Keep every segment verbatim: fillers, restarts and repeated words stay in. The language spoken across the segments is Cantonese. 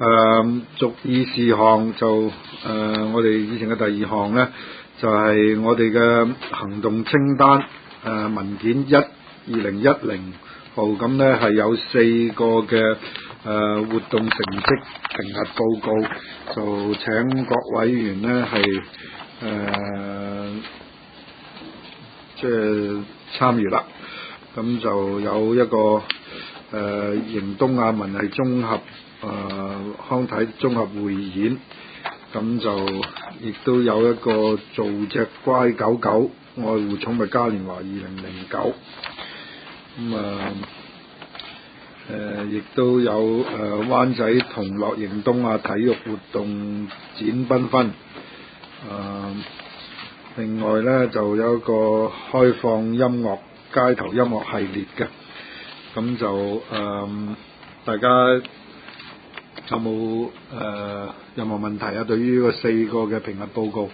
誒續議事項就誒、呃、我哋以前嘅第二項咧，就係、是、我哋嘅行動清單誒、呃、文件一二零一零號，咁咧係有四個嘅誒、呃、活動成績評核報告，就請各委員咧係誒即係參與啦。咁就有一個誒迎東亞文藝綜合誒、呃、康體綜合匯演，咁就亦都有一個做隻乖狗狗愛護寵物嘉年華二零零九，咁啊誒亦都有誒、呃、灣仔同樂迎東亞體育活動展繽紛，誒、呃、另外咧就有一個開放音樂街頭音樂系列嘅，咁就誒、呃、大家有冇誒、呃、任何問題啊？對於呢個四個嘅評核報告，誒、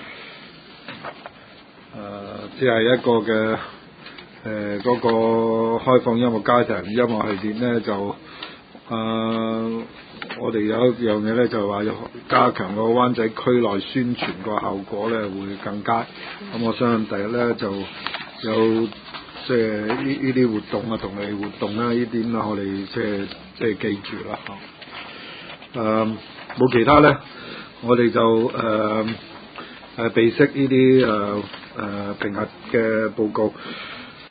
呃，只係一個嘅誒嗰個開放音樂街頭音樂系列咧，就誒、呃、我哋有一樣嘢咧，就係話要加強個灣仔區內宣傳個效果咧，會更佳。咁我相信第日咧就有即係呢呢啲活動啊，同類活動啦，呢點啦，我哋即係即係記住啦。誒、呃、冇其他咧，我哋就誒誒備悉呢啲誒誒評核嘅報告。